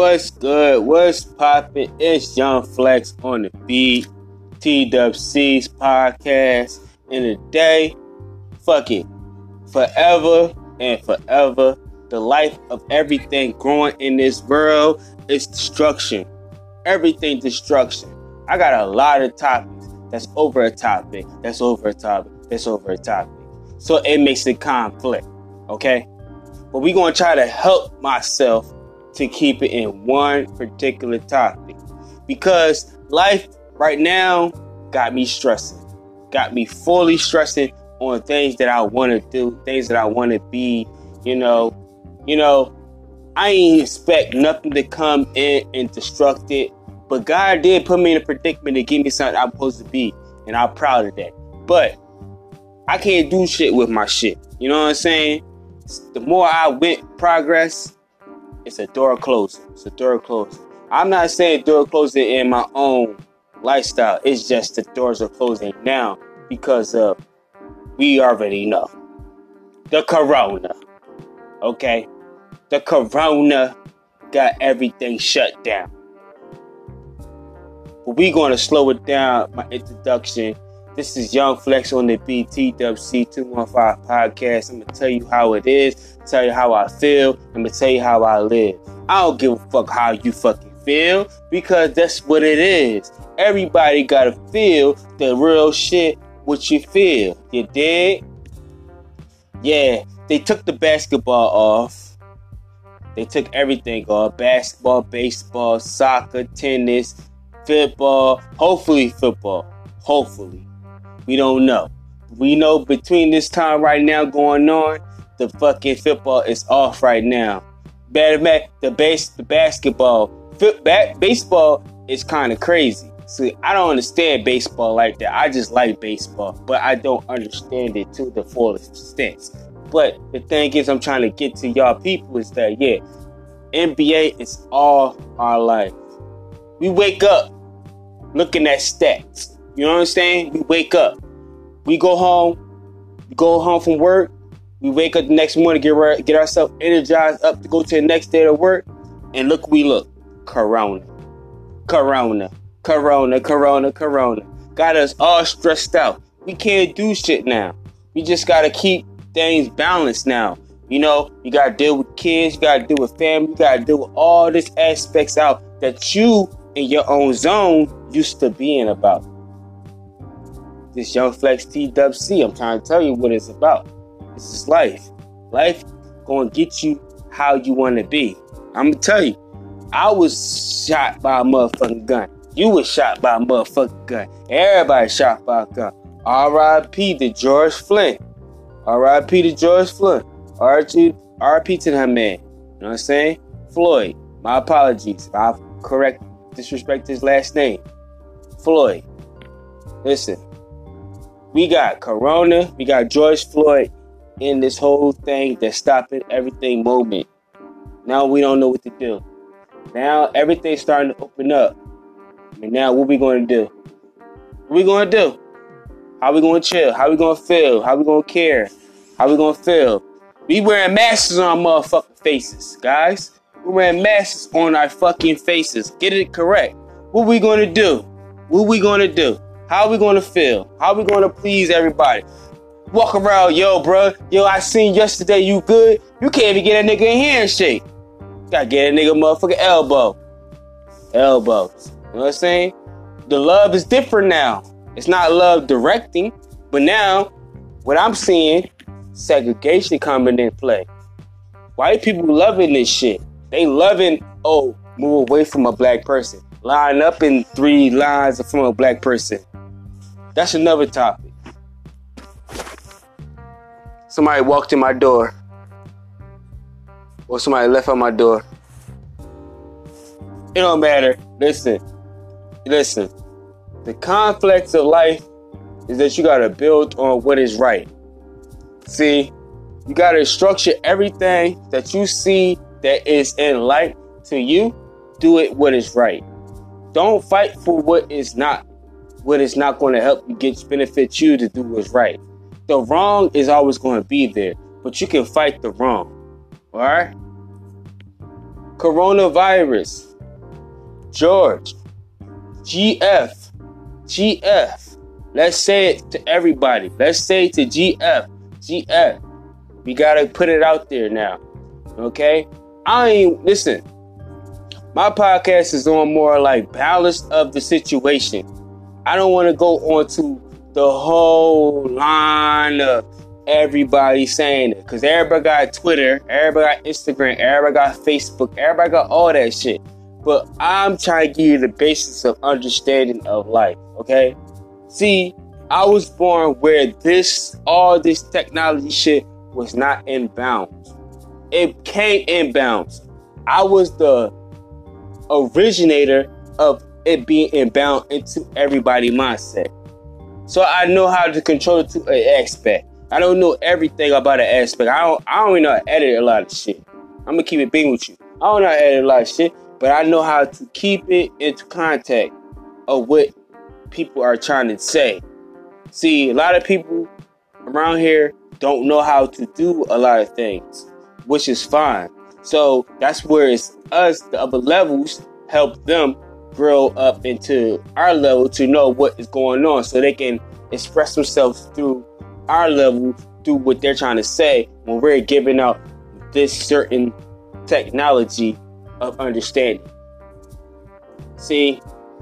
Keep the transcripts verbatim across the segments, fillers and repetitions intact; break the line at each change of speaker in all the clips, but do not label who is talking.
What's good? What's poppin'? It's Young Flex on the beat. T W C's podcast. And today, fuck it. Forever and forever, the life of everything growing in this world is destruction. Everything destruction. I got a lot of topics. That's over a topic. That's over a topic. That's over a topic. So it makes it conflict. Okay? But we're going to try to help myself to keep it in one particular topic. Because life right now got me stressing. Got me fully stressing on things that I want to do. Things that I want to be. You know. You know. I ain't expect nothing to come in and destruct it. But God did put me in a predicament to give me something I'm supposed to be. And I'm proud of that. But I can't do shit with my shit. You know what I'm saying? The more I went progress, it's a door closer. It's a door closer. I'm not saying door closing in my own lifestyle. It's just the doors are closing now because of, we already know, the corona. Okay? The corona got everything shut down. But we're going to slow it down, my introduction. This is Young Flex on the B T W C two one five podcast. I'm going to tell you how it is, tell you how I feel, I'm going to tell you how I live. I don't give a fuck how you fucking feel, because that's what it is. Everybody got to feel the real shit, what you feel. You dig? Yeah, they took the basketball off. They took everything off. Basketball, baseball, soccer, tennis, football. Hopefully football. Hopefully. We don't know. We know between this time right now going on, the fucking football is off right now. Better man, the base, the basketball, foot, ba- baseball is kind of crazy. See, I don't understand baseball like that. I just like baseball, but I don't understand it to the fullest extent. But the thing is, I'm trying to get to y'all people is that, yeah, N B A is all our life. We wake up looking at stats. You know what I'm saying? We wake up. We go home. We go home from work. We wake up the next morning, get our, get ourselves energized up to go to the next day to work. And look, we look. Corona. Corona. Corona. Corona. Corona. Got us all stressed out. We can't do shit now. We just got to keep things balanced now. You know, you got to deal with kids. You got to deal with family. You got to deal with all these aspects out that you in your own zone used to being about. This Young Flex T W C, I'm trying to tell you what it's about. This is life. Life gonna get you how you want to be. I'm gonna tell you, I was shot by a motherfucking gun. You was shot by a motherfucking gun. Everybody shot by a gun. R I P to George Flynn. R I P to George Flynn. R I P to that man. You know what I'm saying? Floyd. My apologies. I'll correct, disrespect his last name. Floyd. Listen. We got Corona, we got George Floyd in this whole thing that's stopping everything moment. Now we don't know what to do. Now everything's starting to open up. And now what we going to do? What we going to do? How we going to chill? How we going to feel? How we going to care? How we going to feel? We wearing masks on our motherfucking faces, guys. We wearing masks on our fucking faces. Get it correct. What we going to do? What we going to do? How we gonna feel? How we gonna please everybody? Walk around, yo, bro. Yo, I seen yesterday you good. You can't even get a nigga a handshake. Gotta get a nigga a motherfucking elbow. Elbows. You know what I'm saying? The love is different now. It's not love directing. But now, what I'm seeing, segregation coming in play. White people loving this shit. They loving, oh, move away from a black person. Line up in three lines from a black person. That's another topic. Somebody walked in my door. Or somebody left on my door. It don't matter. Listen. Listen. The conflicts of life is that you got to build on what is right. See, you got to structure everything that you see that is in light to you. Do it what is right. Don't fight for what is not. What is not going to help you get benefit you to do what's right. The wrong is always going to be there, but you can fight the wrong. All right? coronavirus. George. G F. G F. Let's say it to everybody. Let's say it to G F. G F. We gotta put it out there now. Okay? I ain't, listen. My podcast is on more like balance of the situation. I don't want to go on to the whole line of everybody saying it. Because everybody got Twitter, everybody got Instagram, everybody got Facebook, everybody got all that shit. But I'm trying to give you the basics of understanding of life, okay? See, I was born where this, all this technology shit was not in bounds. It came in bounds. I was the originator of it being inbound into everybody's mindset. So I know how to control it to an aspect. I don't know everything about an aspect. I don't I don't even know how to edit a lot of shit. I'm gonna keep it being with you. I don't know how to edit a lot of shit, but I know how to keep it into contact of what people are trying to say. See, a lot of people around here don't know how to do a lot of things, which is fine. So that's where it's us, the upper levels, help them grow up into our level to know what is going on so they can express themselves through our level, through what they're trying to say when we're giving out this certain technology of understanding. See,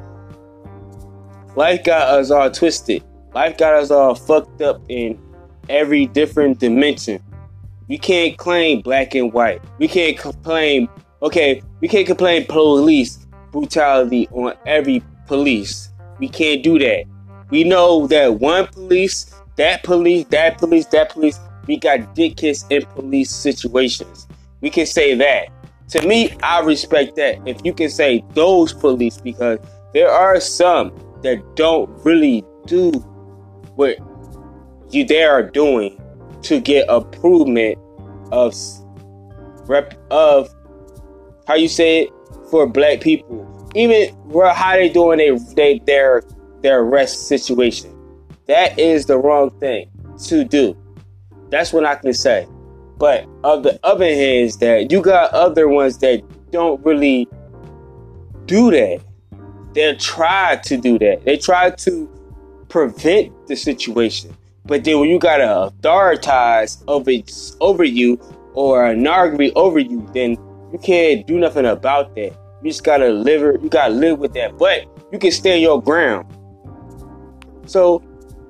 life got us all twisted. Life got us all fucked up in every different dimension. We can't claim black and white. We can't complain, okay, we can't complain police brutality on every police. We can't do that. We know that one police, that police, that police, that police, we got dickheads in police situations. We can say that. To me, I respect that. If you can say those police, because there are some that don't really do what you they are doing to get improvement of rep of how you say it for black people. Even how they doing they, they their their arrest situation. That is the wrong thing to do. That's what I can say. But of the other hands, that you got other ones that don't really do that. They try to do that. They try to prevent the situation. But then when you got to authoritize over, over you or an argument over you, then you can't do nothing about that. You just got to live, you got to live with that. But you can stand your ground. So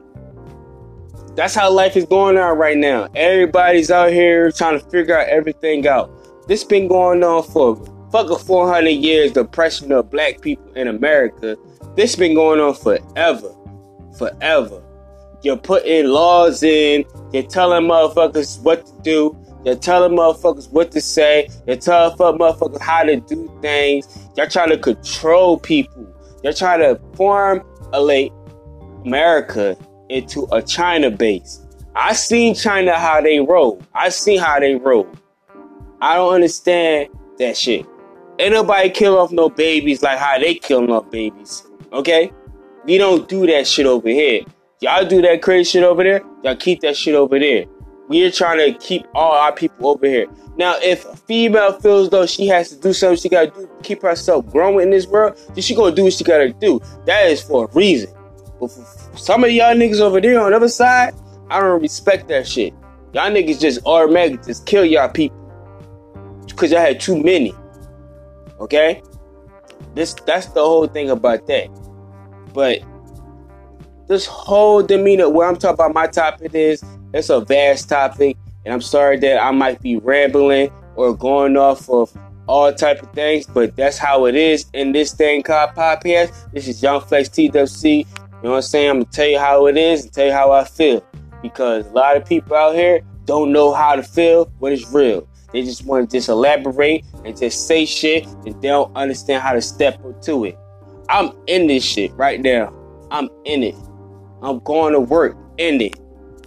that's how life is going on right now. Everybody's out here trying to figure out everything out. This been going on for fucking four hundred years, the oppression of black people in America. This been going on forever. Forever. You're putting laws in. You're telling motherfuckers what to do. You're telling motherfuckers what to say. You're telling motherfuckers how to do things. You're trying to control people. You're trying to formulate America into a China base. I seen China how they roll. I seen how they roll. I don't understand that shit. Ain't nobody kill off no babies like how they killing off babies. Okay? We don't do that shit over here. Y'all do that crazy shit over there. Y'all keep that shit over there. We're trying to keep all our people over here. Now, if a female feels though she has to do something she gotta do to keep herself growing in this world, then she gonna do what she gotta do. That is for a reason. But for some of y'all niggas over there on the other side, I don't respect that shit. Y'all niggas just automatically just kill y'all people because y'all had too many. Okay? This that's the whole thing about that. But this whole demeanor, where I'm talking about my topic is, it's a vast topic, and I'm sorry that I might be rambling or going off of all type of things, but that's how it is in this thing called podcast. This is Young Flex T W C. You know what I'm saying? I'm gonna tell you how it is and tell you how I feel, because a lot of people out here don't know how to feel what is real. They just want to just elaborate and just say shit, and they don't understand how to step up to it. I'm in this shit right now. I'm in it. I'm going to work in it.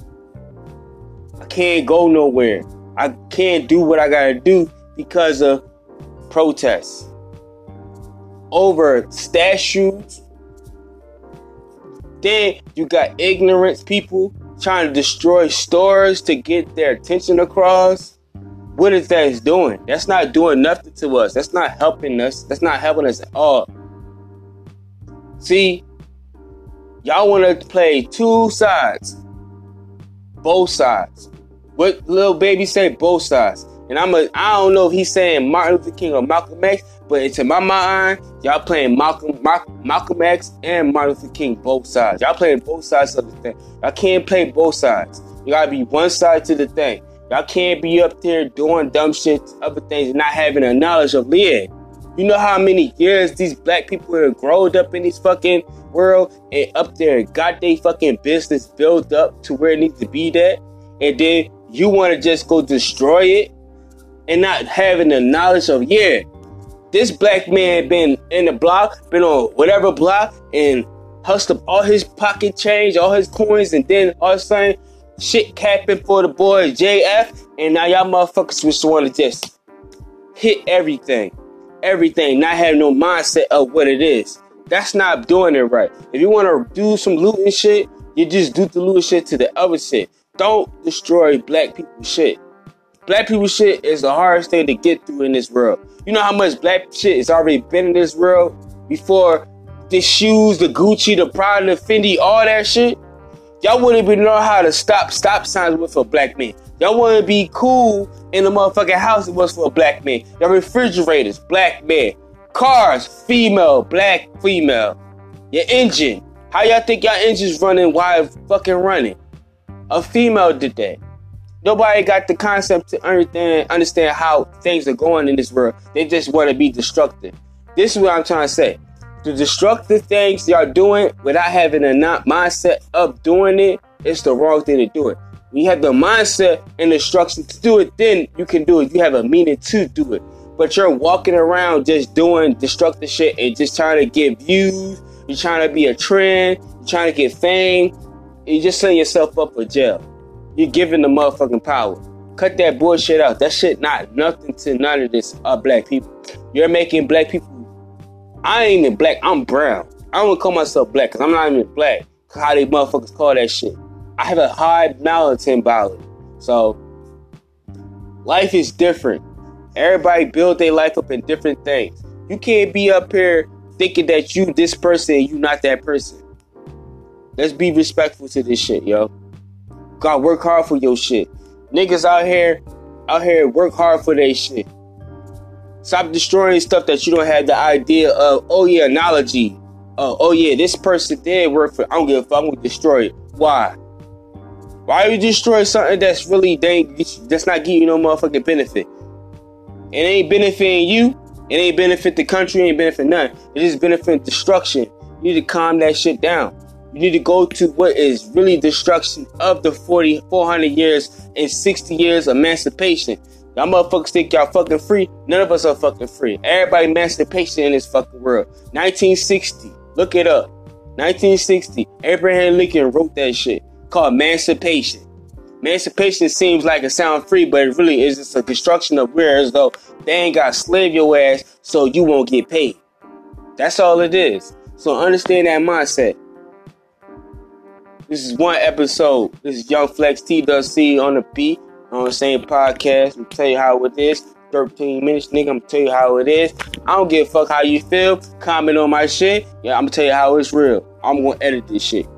I can't go nowhere. I can't do what I gotta do because of protests over statues. Then you got ignorant people trying to destroy stores to get their attention across. What is that doing? That's not doing nothing to us. That's not helping us. That's not helping us at all. See, y'all want to play two sides. Both sides. What Lil Baby say? Both sides. And I'm a, I don't know if he's saying Martin Luther King or Malcolm X, but to my mind, y'all playing Malcolm, Malcolm, Malcolm X and Martin Luther King, both sides. Y'all playing both sides of the thing. Y'all can't play both sides. You gotta be one side to the thing. Y'all can't be up there doing dumb shit, other things, and not having a knowledge of yeah. You know how many years these black people have grown up in this fucking world and up there got their fucking business built up to where it needs to be at, and then you want to just go destroy it and not having the knowledge of yeah. This black man been in the block, been on whatever block, and hustled all his pocket change, all his coins, and then all of a sudden, shit capping for the boy J F, and now y'all motherfuckers just want to just hit everything. Everything, not having no mindset of what it is. That's not doing it right. If you want to do some looting shit, you just do the looting shit to the other shit. Don't destroy black people's shit. Black people's shit is the hardest thing to get through in this world. You know how much black shit has already been in this world before the shoes, the Gucci, the Prada, the Fendi, all that shit? Y'all wouldn't even know how to stop stop signs with a black man. Y'all wouldn't be cool in the motherfucking house if it was for a black man. Y'all refrigerators, black man. Cars, female, black, female. Your engine. How y'all think y'all engine's running while fucking running? A female did that. Nobody got the concept to understand, understand how things are going in this world. They just want to be destructive. This is what I'm trying to say. The destructive things y'all doing without having a not mindset of doing it, it's the wrong thing to do it. When you have the mindset and the instruction to do it, then you can do it. You have a meaning to do it. But you're walking around just doing destructive shit and just trying to get views. You're trying to be a trend. You're trying to get fame. You're just setting yourself up for jail. You're giving the motherfucking power. Cut that bullshit out. That shit not nothing to none of this uh, black people. You're making black people. I ain't even black. I'm brown. I don't call myself black because I'm not even black. How they motherfuckers call that shit. I have a high melanin biology. So, life is different. Everybody build their life up in different things. You can't be up here thinking that you this person and you not that person. Let's be respectful to this shit, yo. God, work hard for your shit. Niggas out here, out here work hard for their shit. Stop destroying stuff that you don't have the idea of, oh yeah, analogy. Uh, oh yeah, this person did work for, I don't give a fuck, I'm gonna destroy it. Why? Why you destroy something that's really, dang, that's not giving you no motherfucking benefit? It ain't benefiting you. It ain't benefit the country. It ain't benefit none. It just benefit destruction. You need to calm that shit down. You need to go to what is really destruction of the forty, four hundred years and sixty years of emancipation. Y'all motherfuckers think y'all fucking free. None of us are fucking free. Everybody emancipation in this fucking world. nineteen sixty. Look it up. nineteen sixty. Abraham Lincoln wrote that shit called emancipation. Emancipation seems like it sounds free, but it really is just a construction of where as though they ain't got to slave your ass so you won't get paid. That's all it is. So understand that mindset. This is one episode. This is Young Flex T W C on the beat on the same podcast. I'm gonna tell you how it is. thirteen minutes, nigga. I'm gonna tell you how it is. I don't give a fuck how you feel. Comment on my shit. Yeah, I'm gonna tell you how it's real. I'm gonna edit this shit.